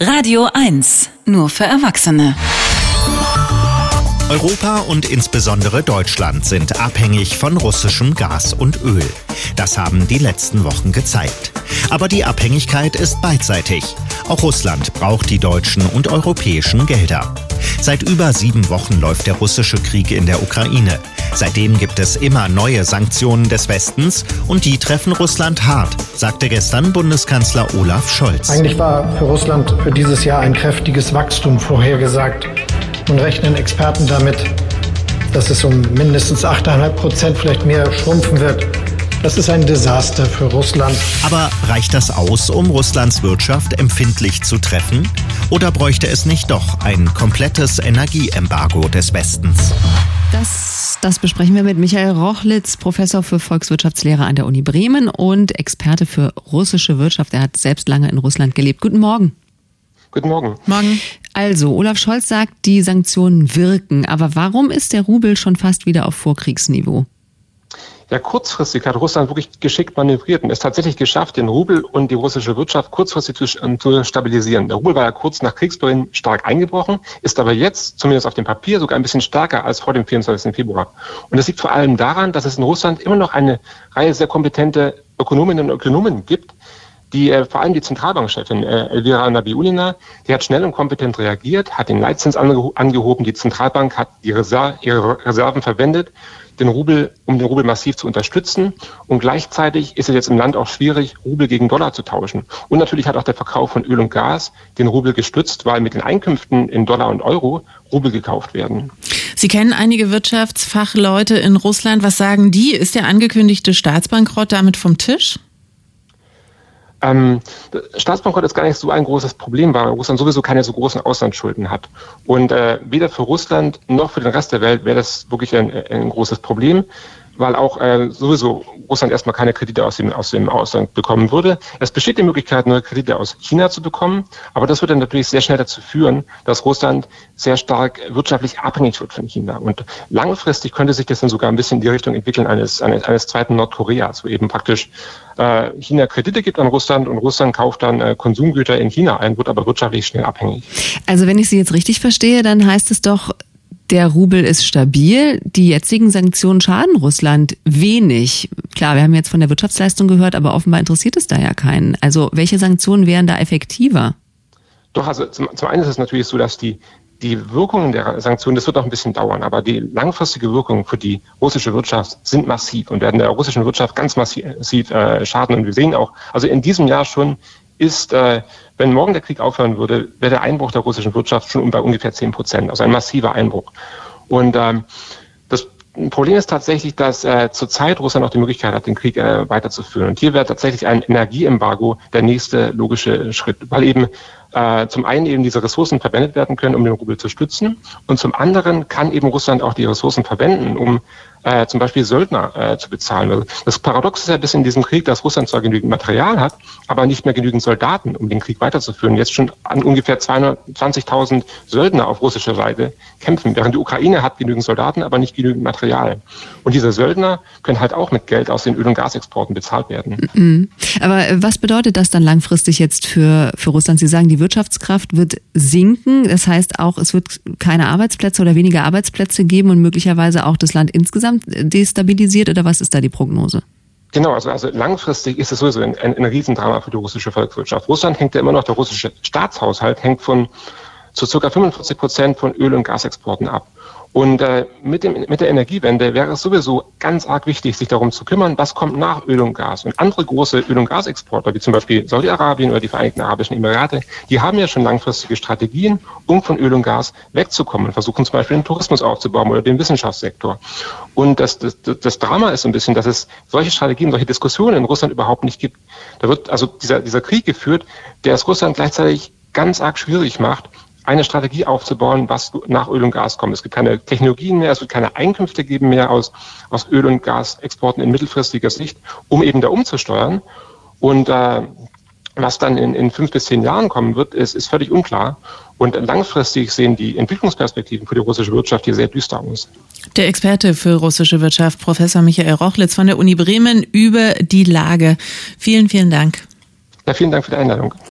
Radio 1, nur für Erwachsene. Europa und insbesondere Deutschland sind abhängig von russischem Gas und Öl. Das haben die letzten Wochen gezeigt. Aber die Abhängigkeit ist beidseitig. Auch Russland braucht die deutschen und europäischen Gelder. Seit über 7 Wochen läuft der russische Krieg in der Ukraine. Seitdem gibt es immer neue Sanktionen des Westens und die treffen Russland hart, sagte gestern Bundeskanzler Olaf Scholz. Eigentlich war für Russland für dieses Jahr ein kräftiges Wachstum vorhergesagt. Nun rechnen Experten damit, dass es um mindestens 8,5%, vielleicht mehr, schrumpfen wird. Das ist ein Desaster für Russland. Aber reicht das aus, um Russlands Wirtschaft empfindlich zu treffen? Oder bräuchte es nicht doch ein komplettes Energieembargo des Westens? Das besprechen wir mit Michael Rochlitz, Professor für Volkswirtschaftslehre an der Uni Bremen und Experte für russische Wirtschaft. Er hat selbst lange in Russland gelebt. Guten Morgen. Guten Morgen. Morgen. Also, Olaf Scholz sagt, die Sanktionen wirken. Aber warum ist der Rubel schon fast wieder auf Vorkriegsniveau? Ja, kurzfristig hat Russland wirklich geschickt manövriert und es tatsächlich geschafft, den Rubel und die russische Wirtschaft kurzfristig zu stabilisieren. Der Rubel war ja kurz nach Kriegsbeginn stark eingebrochen, ist aber jetzt, zumindest auf dem Papier, sogar ein bisschen stärker als vor dem 24. Februar. Und das liegt vor allem daran, dass es in Russland immer noch eine Reihe sehr kompetente Ökonominnen und Ökonomen gibt, die vor allem die Zentralbankchefin Elvira Nabiullina, die hat schnell und kompetent reagiert, hat den Leitzins angehoben, die Zentralbank hat ihre Reserven verwendet, um den Rubel massiv zu unterstützen. Und gleichzeitig ist es jetzt im Land auch schwierig, Rubel gegen Dollar zu tauschen. Und natürlich hat auch der Verkauf von Öl und Gas den Rubel gestützt, weil mit den Einkünften in Dollar und Euro Rubel gekauft werden. Sie kennen einige Wirtschaftsfachleute in Russland. Was sagen die? Ist der angekündigte Staatsbankrott damit vom Tisch? Staatsbankrott ist gar nicht so ein großes Problem, weil Russland sowieso keine so großen Auslandsschulden hat. Und weder für Russland noch für den Rest der Welt wäre das wirklich ein großes Problem, weil auch sowieso Russland erstmal keine Kredite aus dem Ausland bekommen würde. Es besteht die Möglichkeit, neue Kredite aus China zu bekommen, aber das würde dann natürlich sehr schnell dazu führen, dass Russland sehr stark wirtschaftlich abhängig wird von China. Und langfristig könnte sich das dann sogar ein bisschen in die Richtung entwickeln eines zweiten Nordkoreas, wo eben praktisch China Kredite gibt an Russland und Russland kauft dann Konsumgüter in China ein, wird aber wirtschaftlich schnell abhängig. Also wenn ich Sie jetzt richtig verstehe, dann heißt es doch, der Rubel ist stabil, die jetzigen Sanktionen schaden Russland wenig. Klar, wir haben jetzt von der Wirtschaftsleistung gehört, aber offenbar interessiert es da ja keinen. Also welche Sanktionen wären da effektiver? Doch, also zum einen ist es natürlich so, dass die Wirkungen der Sanktionen, das wird noch ein bisschen dauern, aber die langfristige Wirkungen für die russische Wirtschaft sind massiv und werden der russischen Wirtschaft ganz massiv schaden. Und wir sehen auch, also in diesem Jahr schon ist, wenn morgen der Krieg aufhören würde, wäre der Einbruch der russischen Wirtschaft schon bei ungefähr 10%, also ein massiver Einbruch. Und das Problem ist tatsächlich, dass zurzeit Russland auch die Möglichkeit hat, den Krieg weiterzuführen. Und hier wäre tatsächlich ein Energieembargo der nächste logische Schritt, weil eben zum einen eben diese Ressourcen verwendet werden können, um den Rubel zu stützen. Und zum anderen kann eben Russland auch die Ressourcen verwenden, um zum Beispiel Söldner zu bezahlen. Also das Paradox ist ja bis in diesem Krieg, dass Russland zwar genügend Material hat, aber nicht mehr genügend Soldaten, um den Krieg weiterzuführen. Jetzt schon an ungefähr 220.000 Söldner auf russischer Seite kämpfen, während die Ukraine hat genügend Soldaten, aber nicht genügend Material. Und diese Söldner können halt auch mit Geld aus den Öl- und Gasexporten bezahlt werden. Mhm. Aber was bedeutet das dann langfristig jetzt für Russland? Sie sagen, die Wirtschaftskraft wird sinken. Das heißt auch, es wird keine Arbeitsplätze oder weniger Arbeitsplätze geben und möglicherweise auch das Land insgesamt destabilisiert, oder was ist da die Prognose? Genau, also langfristig ist es sowieso ein Riesendrama für die russische Volkswirtschaft. Russland hängt ja immer noch, der russische Staatshaushalt hängt zu ca. 45% von Öl- und Gasexporten ab. Und mit der Energiewende wäre es sowieso ganz arg wichtig, sich darum zu kümmern, was kommt nach Öl und Gas. Und andere große Öl- und Gasexporter, wie zum Beispiel Saudi-Arabien oder die Vereinigten Arabischen Emirate, die haben ja schon langfristige Strategien, um von Öl und Gas wegzukommen und versuchen zum Beispiel den Tourismus aufzubauen oder den Wissenschaftssektor. Und das Drama ist so ein bisschen, dass es solche Strategien, solche Diskussionen in Russland überhaupt nicht gibt. Da wird also dieser Krieg geführt, der es Russland gleichzeitig ganz arg schwierig macht, eine Strategie aufzubauen, was nach Öl und Gas kommt. Es gibt keine Technologien mehr, es wird keine Einkünfte geben mehr aus Öl- und Gasexporten in mittelfristiger Sicht, um eben da umzusteuern. Und was dann in 5 bis 10 Jahren kommen wird, ist völlig unklar. Und langfristig sehen die Entwicklungsperspektiven für die russische Wirtschaft hier sehr düster aus. Der Experte für russische Wirtschaft, Professor Michael Rochlitz von der Uni Bremen, über die Lage. Vielen, vielen Dank. Ja, vielen Dank für die Einladung.